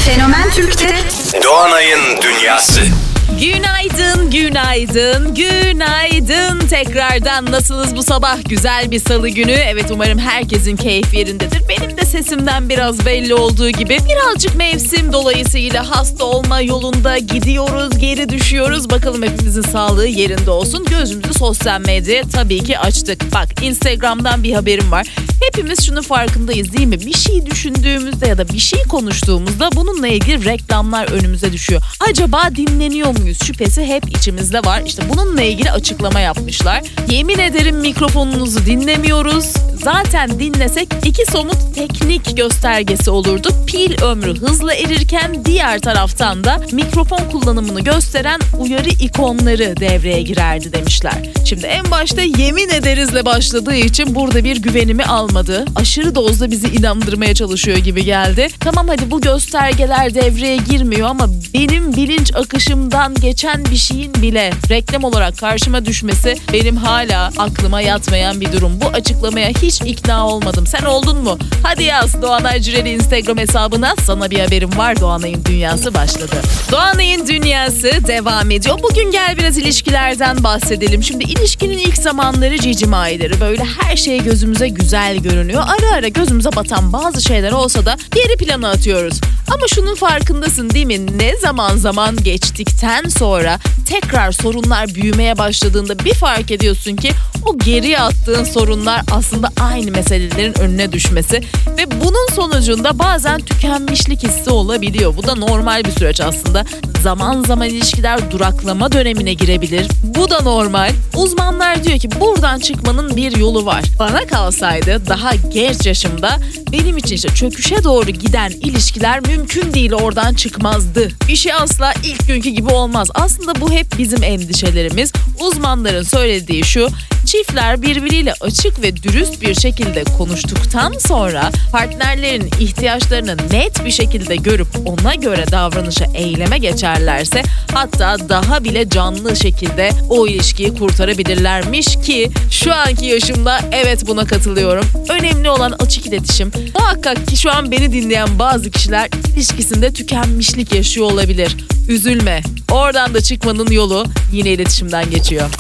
Fenomen Türk'te Doğanay'ın Dünyası. Günaydın, günaydın, günaydın. Tekrardan nasılsınız bu sabah? Güzel bir salı günü. Evet, umarım herkesin keyfi yerindedir. Benim de sesimden biraz belli olduğu gibi birazcık mevsim dolayısıyla hasta olma yolunda gidiyoruz, geri düşüyoruz. Bakalım hepimizin sağlığı yerinde olsun. Gözümüzü sosyal medyaya tabii ki açtık. Bak, Instagram'dan bir haberim var. Hepimiz şunun farkındayız değil mi? Bir şey düşündüğümüzde ya da bir şey konuştuğumuzda bununla ilgili reklamlar önümüze düşüyor. Acaba dinleniyor muyuz? Şüphesi hep içimizde var. İşte bununla ilgili açıklama yapmışlar. Yemin ederim mikrofonunuzu dinlemiyoruz. Zaten dinlesek iki somut teknik göstergesi olurdu. Pil ömrü hızla erirken diğer taraftan da mikrofon kullanımını gösteren uyarı ikonları devreye girerdi demişler. Şimdi en başta yemin ederizle başladığı için burada bir güvenimi almadı. Aşırı dozda bizi inandırmaya çalışıyor gibi geldi. Tamam, hadi bu göstergeler devreye girmiyor ama benim bilinç akışımdan geçen bir şeyin bile reklam olarak karşıma düşmesi benim hala aklıma yatmayan bir durum. Bu açıklamaya hiç ikna olmadım. Sen oldun mu? Hadi yaz Doğanay Cüreli Instagram hesabına. Sana bir haberim var. Doğanay'ın Dünyası başladı. Doğanay'ın Dünyası devam ediyor. Bugün gel biraz ilişkilerden bahsedelim. Şimdi ilişkinin ilk zamanları cicimayları. Böyle her şey gözümüze güzel görünüyor. Ara ara gözümüze batan bazı şeyler olsa da geri plana atıyoruz. Ama şunun farkındasın değil mi? Ne zaman geçtikten sonra tekrar sorunlar büyümeye başladığında bir fark ediyorsun ki o geriye attığın sorunlar aslında aynı meselelerin önüne düşmesi ve bunun sonucunda bazen tükenmişlik hissi olabiliyor. Bu da normal bir süreç aslında. Zaman zaman ilişkiler duraklama dönemine girebilir. Bu da normal. Uzmanlar diyor ki buradan çıkmanın bir yolu var. Bana kalsaydı daha genç yaşımda benim için işte çöküşe doğru giden ilişkiler mümkün değil, oradan çıkmazdı. Bir şey asla ilk günkü gibi olmaz. Aslında bu hep bizim endişelerimiz. Uzmanların söylediği şu: çiftler birbiriyle açık ve dürüst bir şekilde konuştuktan sonra partnerlerin ihtiyaçlarını net bir şekilde görüp ona göre davranışa, eyleme geçerlerse hatta daha bile canlı şekilde o ilişkiyi kurtarabilirlermiş ki şu anki yaşımda evet buna katılıyorum. Önemli olan açık iletişim. Muhakkak ki şu an beni dinleyen bazı kişiler ilişkisinde tükenmişlik yaşıyor olabilir. Üzülme. Oradan da çıkmanın yolu yine iletişimden geçiyor.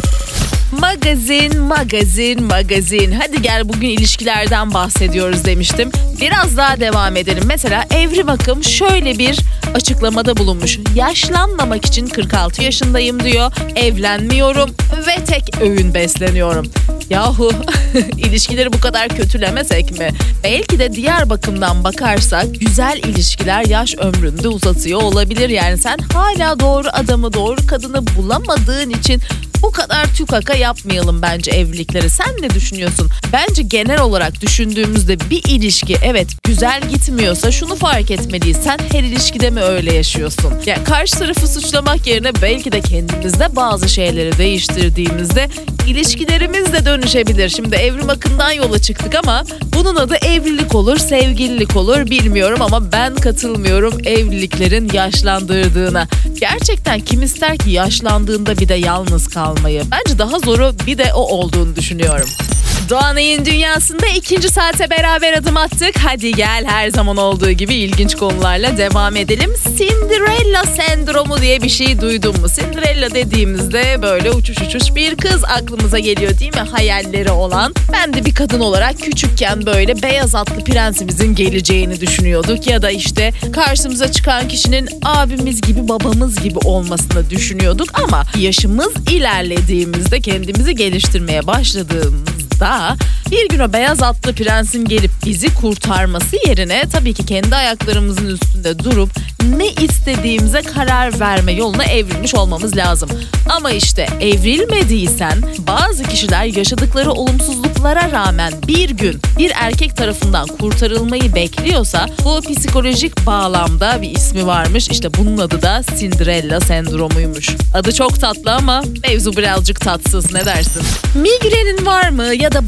Magazin. Hadi gel bugün ilişkilerden bahsediyoruz demiştim. Biraz daha devam edelim. Mesela Evrim Akım şöyle bir açıklamada bulunmuş. Yaşlanmamak için 46 yaşındayım diyor. Evlenmiyorum ve tek öğün besleniyorum. Yahu ilişkileri bu kadar kötülemesek mi? Belki de diğer bakımdan bakarsak güzel ilişkiler yaş ömründe uzatıyor olabilir. Yani sen hala doğru adamı, doğru kadını bulamadığın için bu kadar tükaka yapmayalım bence evlilikleri. Sen ne düşünüyorsun? Bence genel olarak düşündüğümüzde bir ilişki evet güzel gitmiyorsa şunu fark etmeliyiz. Sen her ilişkide mi öyle yaşıyorsun? Yani karşı tarafı suçlamak yerine belki de kendimizde bazı şeyleri değiştirdiğimizde ilişkilerimiz de dönüşebilir. Şimdi Evrim Akın'dan yola çıktık ama bunun adı evlilik olur, sevgililik olur bilmiyorum ama ben katılmıyorum evliliklerin yaşlandırdığına. Gerçekten kim ister ki yaşlandığında bir de yalnız kalmayı? Bence daha zoru bir de o olduğunu düşünüyorum. Doğanay'ın Dünyası'nda ikinci saate beraber adım attık. Hadi gel her zaman olduğu gibi ilginç konularla devam edelim. Cinderella sendromu diye bir şey duydun mu? Cinderella dediğimizde böyle uçuş bir kız aklımıza geliyor değil mi? Hayalleri olan. Ben de bir kadın olarak küçükken böyle beyaz atlı prensimizin geleceğini düşünüyorduk. Ya da işte karşımıza çıkan kişinin abimiz gibi babamız gibi olmasını düşünüyorduk. Ama yaşımız ilerlediğimizde kendimizi geliştirmeye başladığımızda bir gün o beyaz atlı prensin gelip bizi kurtarması yerine tabii ki kendi ayaklarımızın üstünde durup ne istediğimize karar verme yoluna evrilmiş olmamız lazım. Ama işte evrilmediysen bazı kişiler yaşadıkları olumsuzluklara rağmen bir gün bir erkek tarafından kurtarılmayı bekliyorsa bu psikolojik bağlamda bir ismi varmış. İşte bunun adı da Cinderella sendromuymuş. Adı çok tatlı ama mevzu birazcık tatsız, ne dersin? Migrenin var mı ya da başın böyle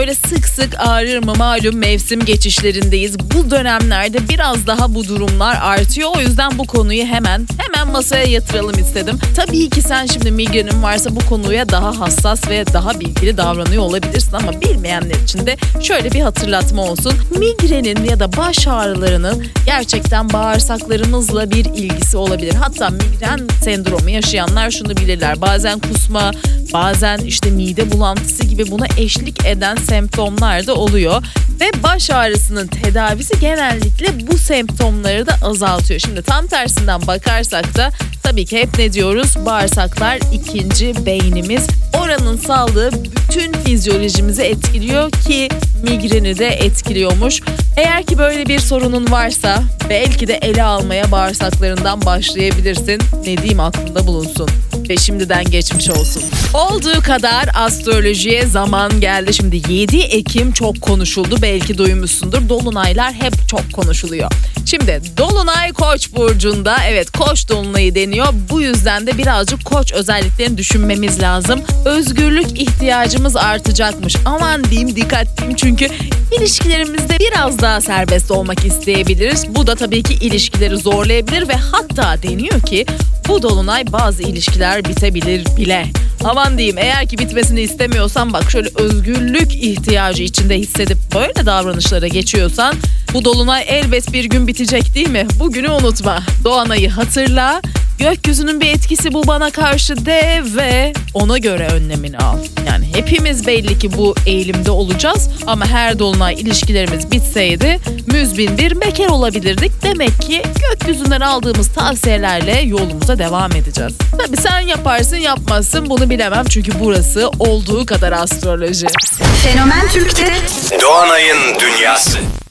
böyle sık sık ağrır mı? Malum mevsim geçişlerindeyiz. Bu dönemlerde biraz daha bu durumlar artıyor. O yüzden bu konuyu hemen masaya yatıralım istedim. Tabii ki sen şimdi migrenin varsa bu konuya daha hassas ve daha bilgili davranıyor olabilirsin ama bilmeyenler için de şöyle bir hatırlatma olsun. Migrenin ya da baş ağrılarının gerçekten bağırsaklarımızla bir ilgisi olabilir. Hatta migren sendromu yaşayanlar şunu bilirler. Bazen kusma, bazen işte mide bulantısı gibi buna eşlik eden semptomlar da oluyor. Ve baş ağrısının tedavisi genellikle bu semptomları da azaltıyor. Şimdi tam tersinden bakarsak da tabii ki hep ne diyoruz? Bağırsaklar ikinci beynimiz. Oranın sağlığı bütün fizyolojimizi etkiliyor ki migreni de etkiliyormuş. Eğer ki böyle bir sorunun varsa belki de ele almaya bağırsaklarından başlayabilirsin. Ne diyeyim, aklında bulunsun. Ve şimdiden geçmiş olsun. Olduğu kadar astrolojiye zaman geldi. Şimdi 7 Ekim çok konuşuldu. Belki duymuşsundur. Dolunaylar hep çok konuşuluyor. Şimdi Dolunay Koç burcunda. Evet, Koç dolunayı deniyor. Bu yüzden de birazcık Koç özelliklerini düşünmemiz lazım. Özgürlük ihtiyacımız artacakmış. Aman diyeyim, dikkat diyeyim, çünkü ilişkilerimizde biraz daha serbest olmak isteyebiliriz. Bu da tabii ki ilişkileri zorlayabilir ve hatta deniyor ki bu dolunay bazı ilişkiler bitebilir bile. Aman diyeyim, eğer ki bitmesini istemiyorsan, bak şöyle özgürlük ihtiyacı içinde hissedip böyle davranışlara geçiyorsan bu dolunay elbet bir gün bitecek, değil mi? Bugünü unutma. Doğanayı hatırla. Gökyüzünün bir etkisi bu bana karşı de ve ona göre önlemini al. Yani hepimiz belli ki bu eğilimde olacağız ama her dolunay ilişkilerimiz bitseydi müzbin bir bekar olabilirdik. Demek ki gökyüzünden aldığımız tavsiyelerle yolumuza devam edeceğiz. Tabii sen yaparsın yapmazsın bunu bilemem çünkü burası olduğu kadar astroloji. Fenomen Türk'te Doğanay'ın dünyası.